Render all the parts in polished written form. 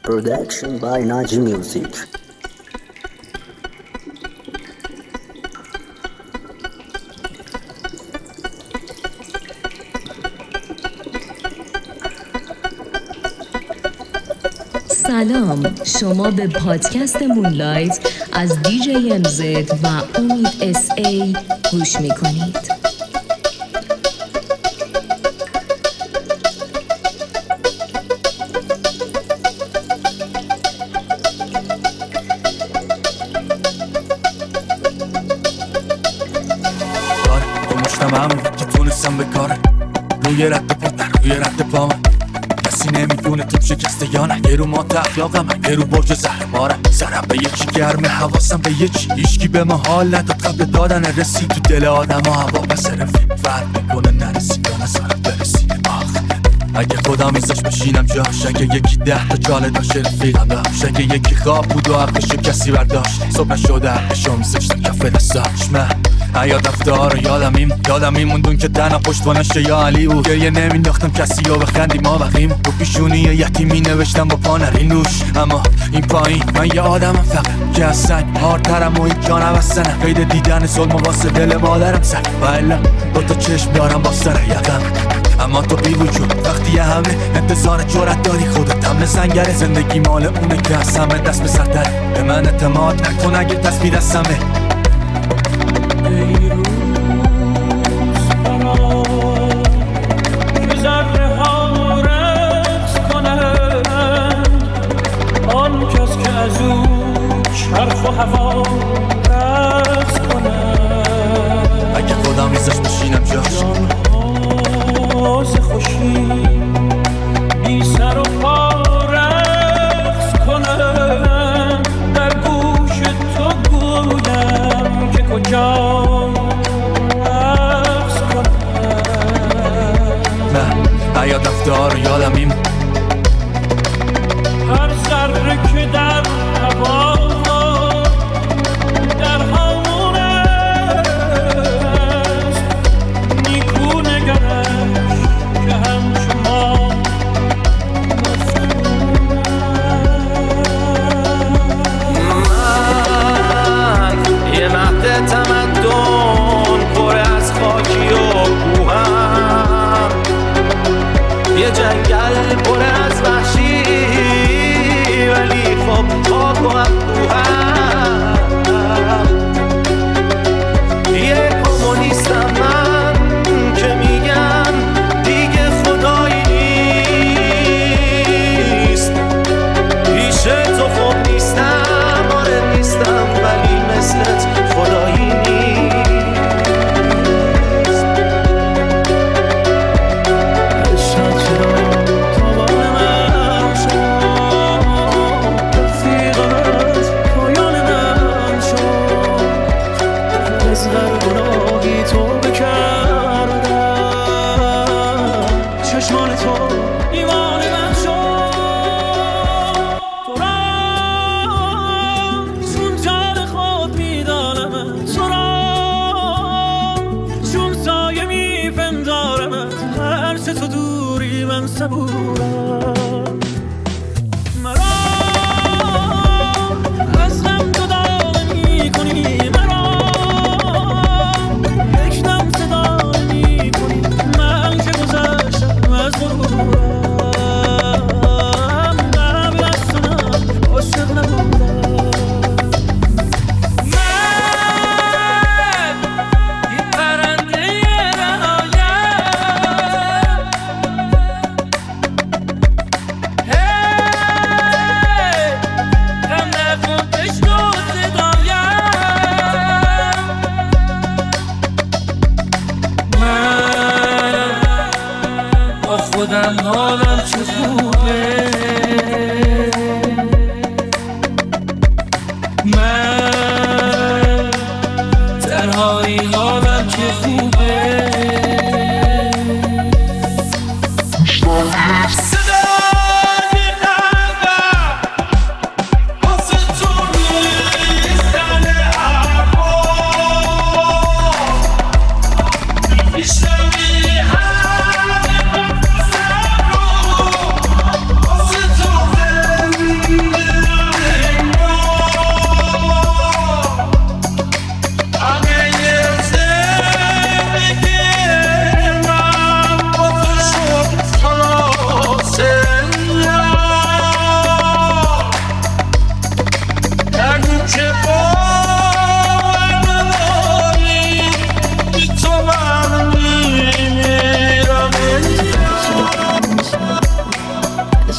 Production by Naji Music. سلام، شما به پادکست مونلایت از دیجی امزد و امید اس ای گوش میکنید. همون که تونستم به کاره روی رد پا من کسی نمیدونه توم شکسته یا نه. یه رو مات اخلاقم من، یه رو برج زهر مارم. سرم به یکی گرمه، حواسم به یکی. هیچکی به ما حال نداد قبل دادن رسید. تو دل آدم ها هوا بس رفیق فرق میکنه نرسی یا نزارم برسی. اگه خدا میذاش بشینم جاش، اگه یکی 10 تا چاله داشت رفیقم داشت، اگه یکی خواب بود و حقشو کسی برداشت، صبح نشده حقشو میذاشتم کف دستاش. من حیات رفتار رو یادم میموندون که تنها پشتوانش یا علی بود. گریه نمینداختم کسی رو بخندیم ما وقیم. رو پیشونی یتیمی نوشتم با پا نرین روش. اما این پایین من یه آدمم فقط که از سنگ هارترم و هیچ جا نبستنم. قید دیدن ظلم و واسه دل مادرم سر و الا 2 تا چشم دارم با سر یقم. اما تو بی وجود وقتی همه انتظار جرأت داری، خودت هم سنگره. زندگی مال اونه که از همه دست به سرتره. به من اعتماد نکن اگه دست بی دستمه. ای روز برا که ذره ها رقص کنند، آن کس که از او چرخ و هوا رقص کنند. اگه خدا میذاش بشینم جاش، ز خوشی بی سر و پا رقص کنم. در گوش تو گویم که کجا رقص کنم. نه حیات رفتار رو یادم هر ذره که در هوا در همون است، نیکو نگرش که همچما من یه مهد تمدن پر از خاکی و کوهم، یه جنگل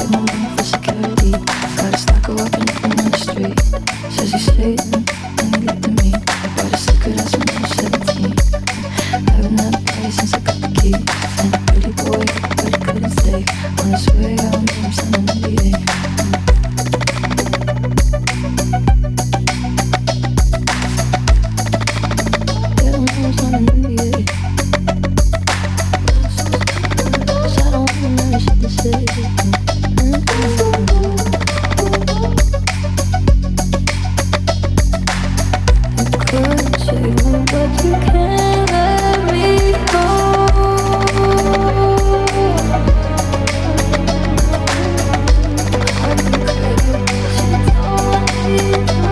take my money for security. Got a stalker walking up and down the street. Says he's straight and he looked at me. I bought a secret ass when I was 17. I haven't had a party since I got the keys. And a pretty boy, but he couldn't stay. On his way out, made him sign an NDA. Yeah, I'm almost on an NDA. Cause I don't want no shit to say. But you can't let me go. I can clear you, but you don't need to.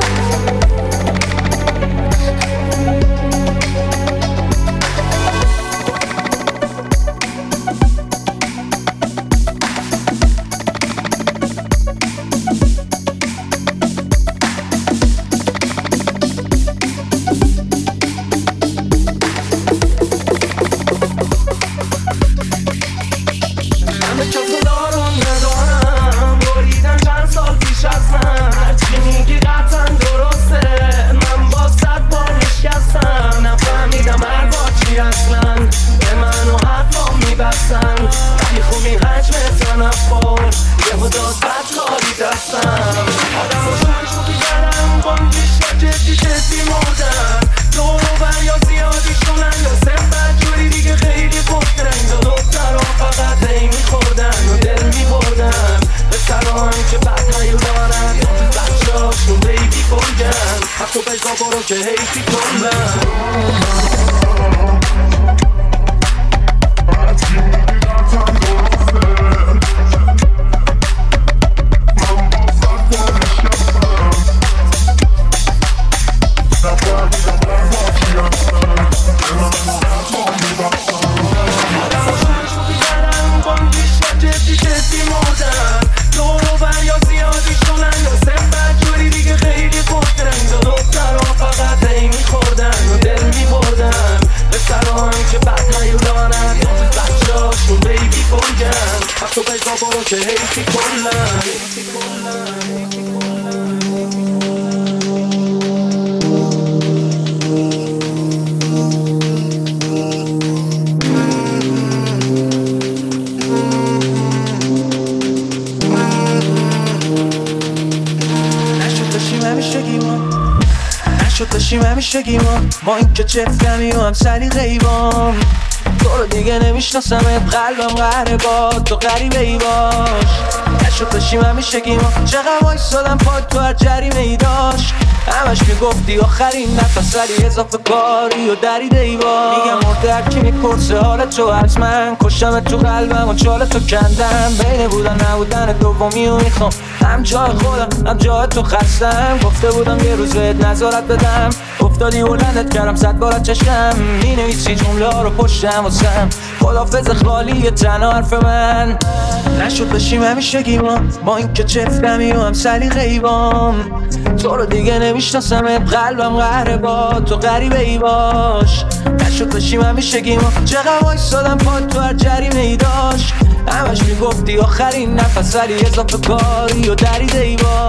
که حیفی کنم که حیفی کنم نشد داشتیم همیشگیمان با این که چفتمی و هم سلیقه ایوام تو رو دیگه نمیشناسمت قلبم قهره باد تو غریبه ای باش نشد داشتیم همیشگیمان چقدر وایسادم پاد تو هر جریمه ای داشت همش میگفتی آخرین نفس ولی اضافه کاری و دریده ای با میگم مرده هرکی میپرسه حالت تو حتما کشتم تو قلبم و چالتو کندم بین بودن نبودن دومی و میخوام هم جای خودم هم جای تو خستم گفته بودم یه روز بهت نظارت بدم افتادی بلندت کردم صد بارت چشم مینویسی جمله ها رو پشتم واسم خدافظ خالی تنها حرف من نشد بشیم همیشگیمان با این که چفتمی و هم سلیقه ایوام تو رو دیگه نمیشناسمت قلبم قهره باد تو غریبه ای باش نشد بشیم همیشگیمان چقدر وایسادم پاد تو هر جریمه ای داشت همش میگفتی آخرین نفس ولی اضافه کاری و دریده ای با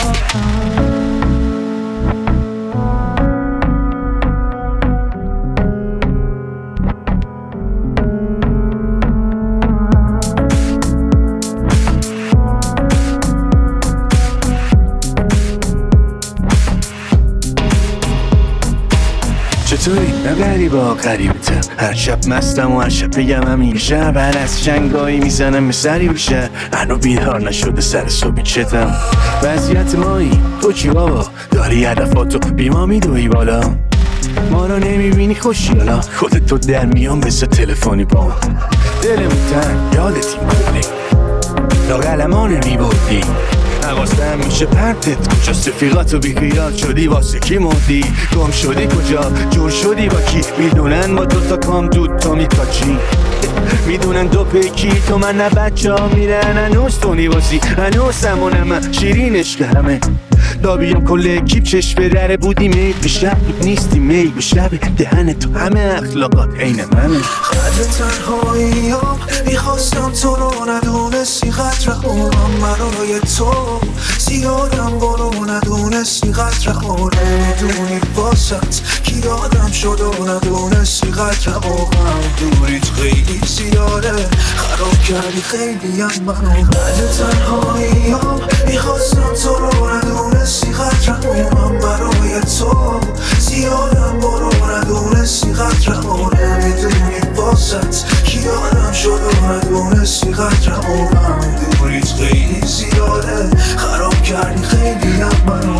چطوری؟ من غریبا غریبتم هر شب مستم و هر شب بگم همین شب هر از جنگایی میزنم سری بشه هنو بیدار نشده سر صبحی چتم وضعیت مایی تو چی بابا داری هدفاتو بیما میدوی بالا ما رو نمیبینی خوشیالا خودت تو در میان بسه تلفنی با دلمون تنگ یادتی میکنی لاغلمانه میبردی حواسم میشه پرتت کجاست رفیقاتو بی خیال شدی واسه کی مردی گم شدی کجا جور شدی با کی میدونن ما دوتا کام دود تا میکاچی میدونن دو پیکی تو من نه بچه ها میرن هنوز تو نیوازی هنوز همونم شیرین عشق همه دابیم کل اکیب چشم به دره بودیم ای به شب بود نیستیم می به شب دهن تو همه اخلاقات عین منه قدر تنهاییم میخواستم تو رو ندونستی قدر خونم برای تو زیادم برو ندونستی قدر خونه میدونی باست کی آدم شد و ندونستی قدر واقعا دوریت خیلی زیاده خراب کردی خیلی هم منو قدر تنهاییم میخواستم تو رو ندونستی قدر خونم برای تو زیادم برو ندونستی قدر خونه میدونی باست کی آدم شد و ندونستی قدر واقعا دوریت خیلی زیاده خراب کردی خیلی هم منو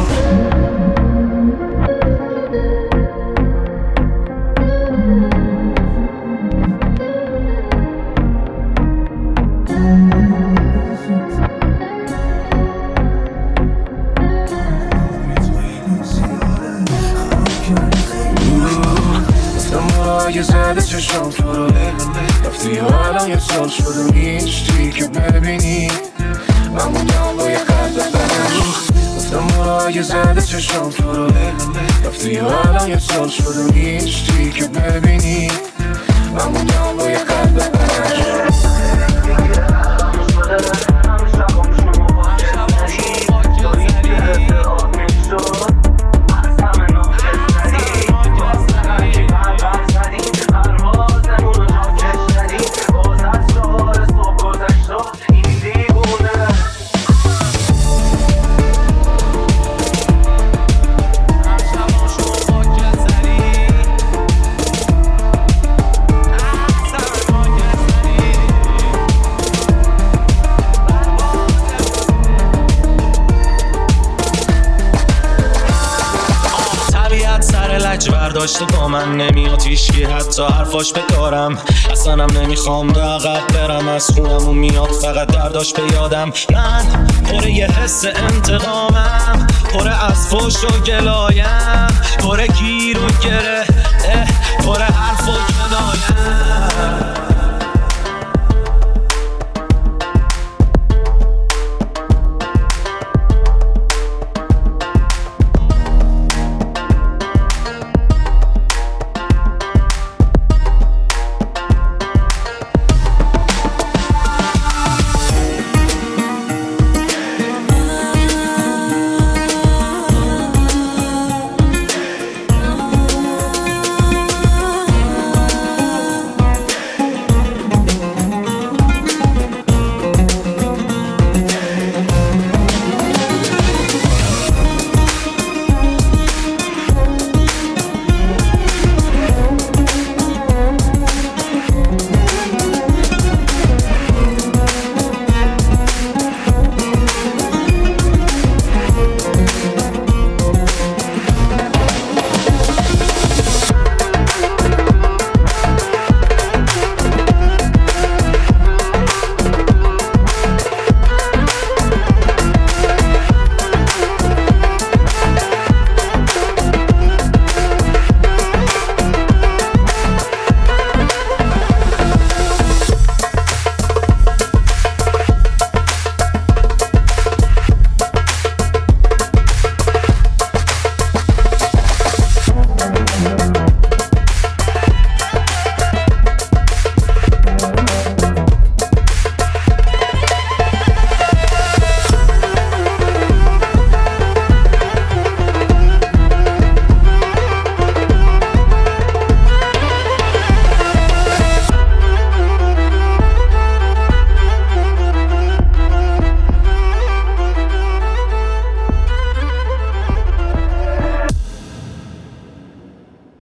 یه زده چشم تو رو رفتی و الان یه سال شده نیستی که ببینی من موندم با یه قلب بنش گفتم یه زده چشم تو رو رفتی و الان یه سال شده نیستی که ببینی من موندم با یه قلب بنش برداشته با من نمیاد هیچکی حتی حرفاش بدارم اصلا هم نمیخوام به عقب برم از خونمون میاد فقط درداش به یادم من پر یه حس انتقامم پر از فوش و گلایم پر گیر و گره پر حرف و کنایم